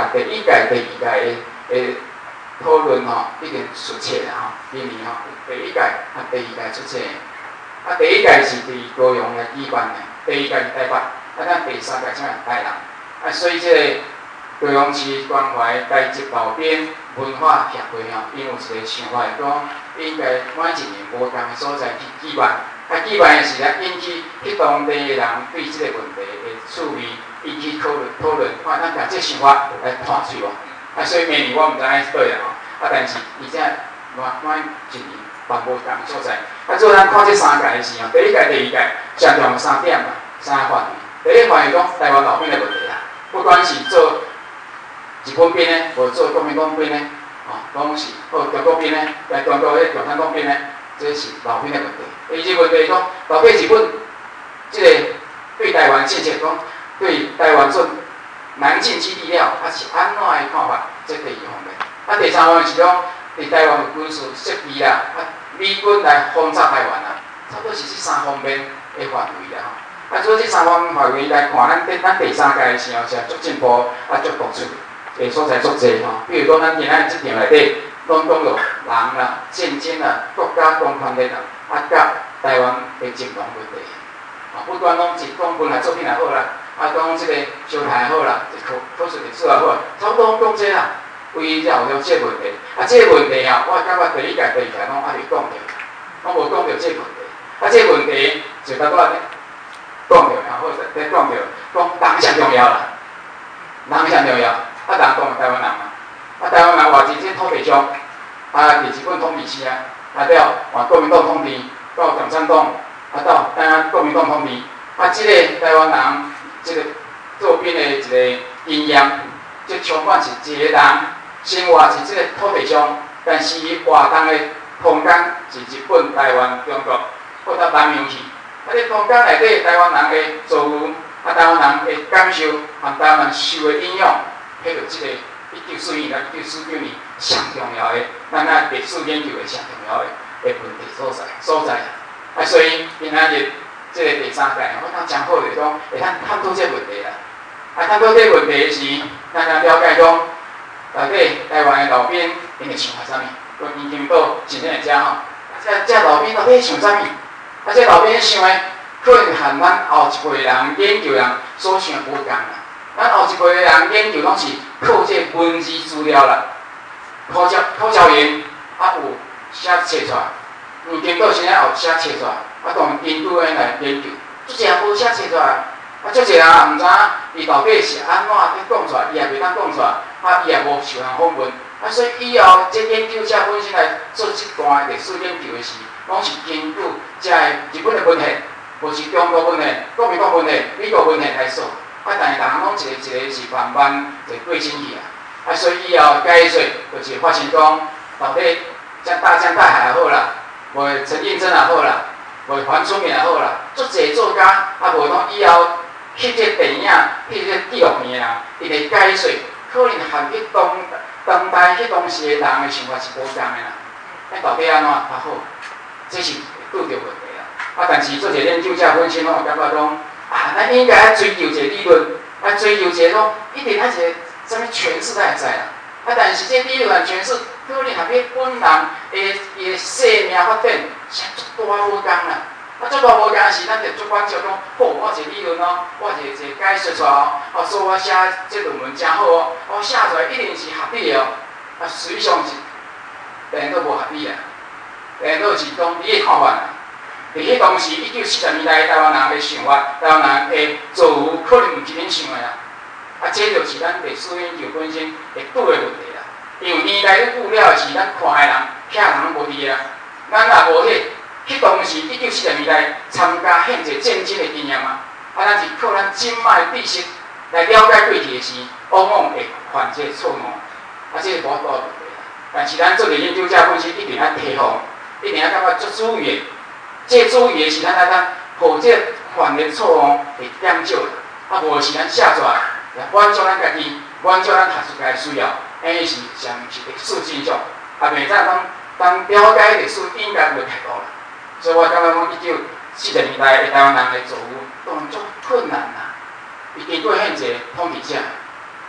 第一届、第二届的讨论吼，已经出册啦吼，今年吼第一届第二届出册。第一届是伫高雄来举办的，第二届是台北，咱第三届才台南。所以这个高雄市关怀台籍老兵文化协会吼，因有一个想法，讲应该每一年无同的所在去举办。举办的时阵引起迄当地的人对这个问题的趣味，引起讨论，看咱把这想法来传出来。所以明年我毋知影是对啦吼，但是而且每一年办无同的所在。做咱看这三届的时候，第一届、第二届上重3点啦，3个范围。第一个范围讲台湾老兵的问题啦，不管是做日本兵的，或做国民党兵的，拢是或中国兵的，中国的共产党兵的，这是老兵的问题。第二个问题讲，到底日本这个对台湾政策讲，对台湾做南进基地了，是安怎的看法？这第二方面。第三方面是讲，伫台湾有军事设备啦，美军来轰炸台湾啦，差不多是这3方面的范围啦吼。所以这3方面范围来看，咱第三届的时候是足进步，足突出的所在足济吼。比如讲，咱今仔这场内底，拢讲到人啦、战争啦、国家公权力啦，甲台湾的金融问题。不管讲是讲本来作品也好啦，讲这个烧炭也好啦，科学历史也好，差不多讲这啦。围绕着这个问题，这个问题我感觉第一届、第二届拢还未讲到，拢无讲到这个问题。这个问题就到我讲到，或者在讲到，讲人上重要啦，人上重要。人讲台湾人嘛，台湾人话是这土地上，伫日本统治时啊，了换国民党统治，到共产党，到国民党统治，这个台湾人，这个做兵的一个经验，这充满是一个人。生活是这个土地上，但是伊活动的空间是日本、台湾、中国，或到南洋去。这空间内底台湾人的作物，台湾人的感受，和台湾人受的影响，迄个这个1942年到1949年上重要的，咱历史研究的上重要的问题所在。所以今仔日这个第三届，我当讲好就是讲，会通探讨这个问题啦。探讨这个问题时，咱了解讲。内底台湾的老兵，因会想法啥物？跟研究到真正会知吼。这老兵到底想啥物？这老兵想的，可能和咱后一辈人研究人所想无共啦。咱后一辈人研究拢是靠这文字资料啦，考照员有写册出来，研究先有写册出来，当研究员来研究，足济人无写册出来。足济人也毋知影伊到底是安怎去讲出来，伊也袂当讲出来，伊也无受人访问。所以以后这研究者本身来做这段历史研究的时，拢是根据这日本的文献，无是中国文献、国民党文献、美国文献来说。但是人拢一个是慢慢就对进去啊。所以以后解说就是发现讲，到底像大江大海也好啦，无陈映真也好啦，无黄春明也好啦，足济作家无讲以后。翕这电影、翕这纪录片的人，伊个解说可能和迄当代迄当时的人的想法是无同的啦。到底安怎较好？这是拄着问题啦。但是做一个研究者本身，我感觉讲，咱应该追求一个理论，追求一个讲一定一个啥物诠释才会知啦。但是这理论诠释可能和迄本人伊生命发展是足大无共啦。足大无共时，咱就足关照讲，我一个理论哦，我一个解说出来说我写这论文真好哦，写出来一定是合理的哦。实际上是，但都无合理啊，都是讲你的看法啦。伫迄当时1940年代台湾人的想法，台湾人的作物可能毋是恁想的啦。这就是咱历史研究本身会拄的问题啦。因为年代愈久了是咱看的人、听的人无伫啊，咱也无迄当时1940年代参加现者战争的经验嘛，咱是靠咱今摆知识来了解过去的事，往往会犯这错误。这是无大问题啦。但是咱做个研究者本身一定要提防，一定要感觉足注意的。这注意的是咱互这犯的错误会减少啦。无是咱写出来，满足咱家己，满足咱学术界需要，是上是历史真相。袂使当了解历史应该袂太多啦。所以我感觉讲1940年代的台湾人的作物，当然足困难啦。伊经过现者统治者，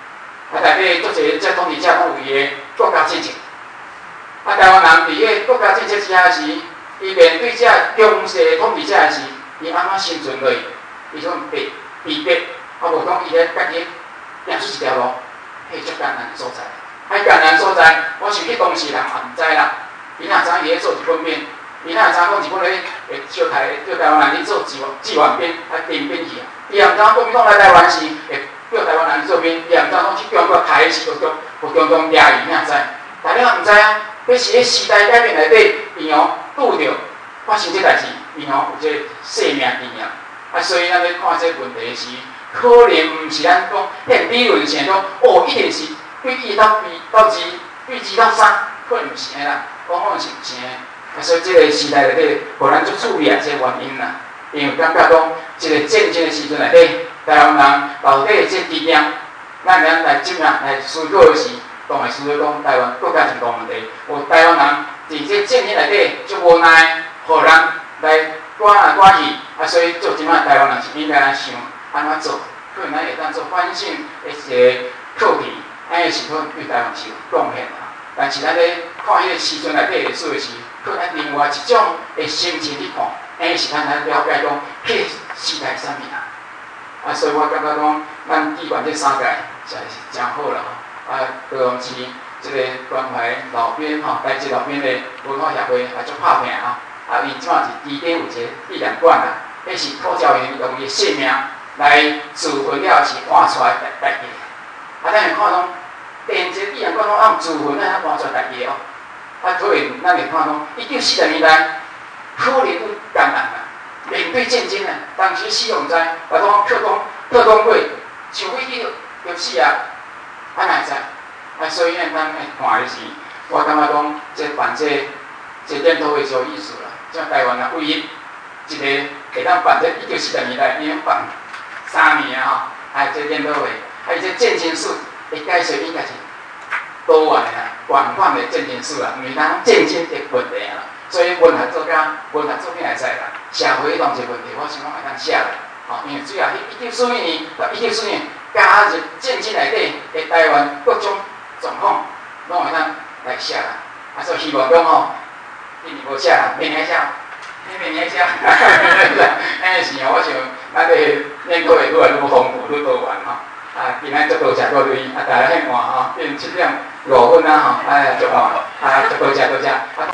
内底做一个统治者拢有伊个国家政策。台湾人伫个国家政策之下时，伊面对这强势统治者时，伊安怎生存落去？伊说被逼迫，无讲伊咧家己行出一条路，迄足艰难的所在。艰难所在，我想去当事人也毋知啦。伊哪知伊咧做一本片，伊哪知讲一本咧会叫台湾人去做纪录片，订编去啊。伊也毋知国民党来台湾时会叫台湾人去做片，伊也毋知讲去中国开的时，互中共掠伊，哪知？大家毋知啊。迄是迄时代改变内底，银行拄着发生这代志，银行有这性命危险。所以咱咧看这问题时，可能毋是咱讲迄理论上讲，一定是对1到2到2，对2到3，可能毋是啦，往往是毋是的。所以这个时代内底，互咱足注意啊，这原因啦。因为感觉讲，这个战争的时阵内底，台湾人到底这力量，咱来怎样来思考的时。当然，思考讲台湾国家情况问题，有台湾人伫这政治内底足无奈，互人来赶来赶去，所以做即摆台湾人是应该来想安怎做，可能咱会当做反省的一个课题，安尼是可能对台湾是有贡献啊。但是咱咧看迄个时阵内底历史的时，可能另外一种的心情去看，安尼是咱了解讲，迄时代是啥物啊？所以我感觉讲，咱举办这3届，实在是真好啦。高雄市这个关怀老编台籍老编的文化协会也足拍拼伊即马是基底有一个纪念馆啦，迄是涂教员用伊的性命来自焚了是换出来代志。咱会看讲，电这纪念馆拢按自焚来换出来代志哦。所以咱会看讲，1940年代可能有艰难啦，面对战争啊，当时死毋知，把讲特工队上飞机就死啊。哪会知？所以呢，咱看的是，我感觉讲，这办这研讨会就有意思啦。像台湾啊，唯一一个会当办这1940年代，已经办3年啊，这研讨会，伊这战争史的解说应该是多元的啦，广泛的战争史啦，毋是咱战争的问题啦。所以文学作家、文学作品会使啦，社会当一个问题，我想讲会当写啦。因为主要1941年到1944年。加入战争内底的台湾各种状况，拢会当来写啦。所以希望讲今年无写啦，明年写，明年写，安尼是我想咱的研讨会愈来愈丰富、愈多元今仔足多谢各位，大家希望变7:05啊足晚，足多谢。